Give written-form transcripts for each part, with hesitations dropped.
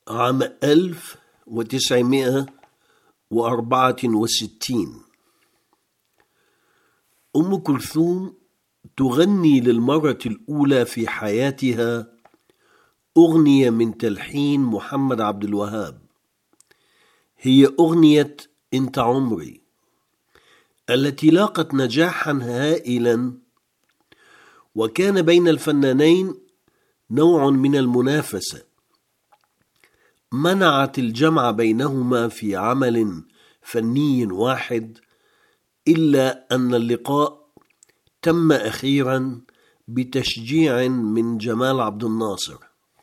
عام 1964 أم كلثوم تغني للمرة الأولى في حياتها أغنية من تلحين محمد عبد الوهاب، هي أغنية أنت عمري، التي لاقت نجاحا هائلا، وكان بين الفنانين نوع من المنافسة منعت الجمع بينهما في عمل فني واحد، إلا أن اللقاء تم أخيرا بتشجيع من جمال عبد الناصر.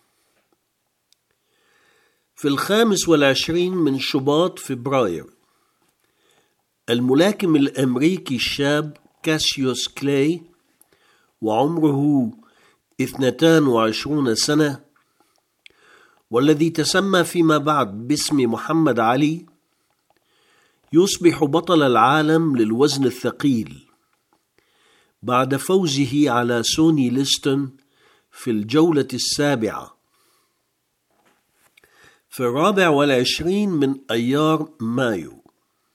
في 25 من شباط فبراير، الملاكم الأمريكي الشاب كاسيوس كلاي وعمره 22 سنة، والذي تسمى فيما بعد باسم محمد علي، يصبح بطل العالم للوزن الثقيل بعد فوزه على سوني ليستون في الجولة 7 في 24 من أيار مايو،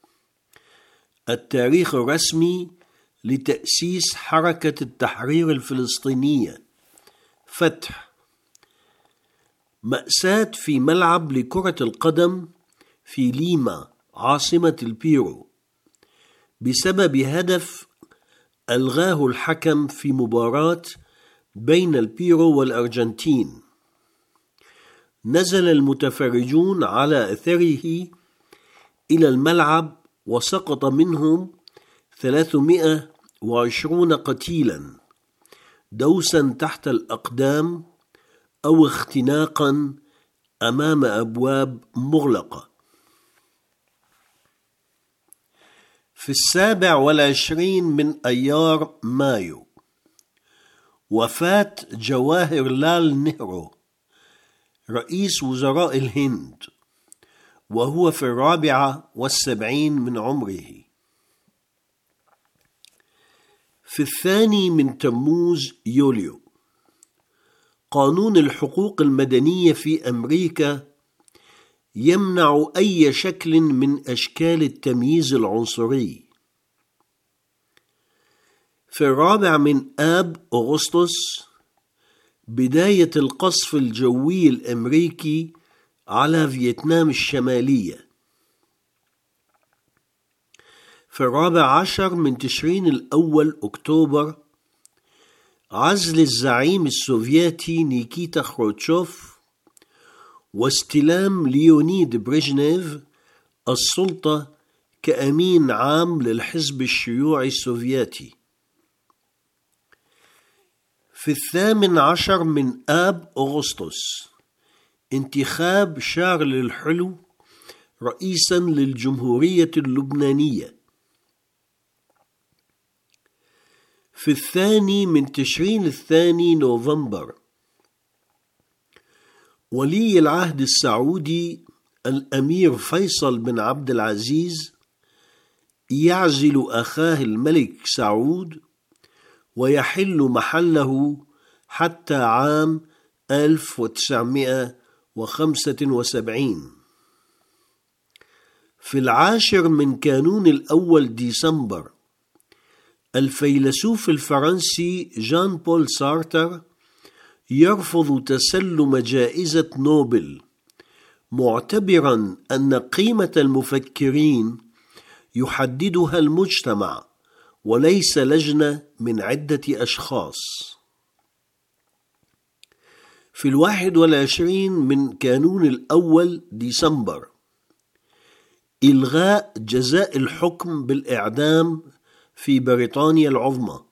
التاريخ الرسمي لتأسيس حركة التحرير الفلسطينية فتح. مأساة في ملعب لكرة القدم في ليما عاصمة البيرو بسبب هدف ألغاه الحكم في مباراة بين البيرو والأرجنتين. نزل المتفرجون على أثره إلى الملعب وسقط منهم 320 قتيلا دوسا تحت الأقدام أو اختناقا أمام أبواب مغلقة. في 27 من أيار مايو، وفاة جواهر لال نهرو رئيس وزراء الهند وهو في 74 من عمره. في 2 من تموز يوليو، قانون الحقوق المدنية في أمريكا يمنع أي شكل من أشكال التمييز العنصري. في 4 من آب أغسطس، بداية القصف الجوي الأمريكي على فيتنام الشمالية. في 14 من تشرين الأول أكتوبر، عزل الزعيم السوفيتي نيكيتا خروتشوف واستلام ليونيد بريجنيف السلطة كأمين عام للحزب الشيوعي السوفيتي. في 18 من آب أغسطس، انتخاب شارل الحلو رئيسا للجمهورية اللبنانية. في 2 من تشرين الثاني نوفمبر، ولي العهد السعودي الأمير فيصل بن عبد العزيز يعزل أخاه الملك سعود ويحل محله حتى عام 1975. في 10 من كانون الأول ديسمبر، الفيلسوف الفرنسي جان بول سارتر يرفض تسلم جائزة نوبل، معتبرا أن قيمة المفكرين يحددها المجتمع وليس لجنة من عدة أشخاص. في 21 من كانون الأول ديسمبر، إلغاء جزاء الحكم بالإعدام في بريطانيا العظمى.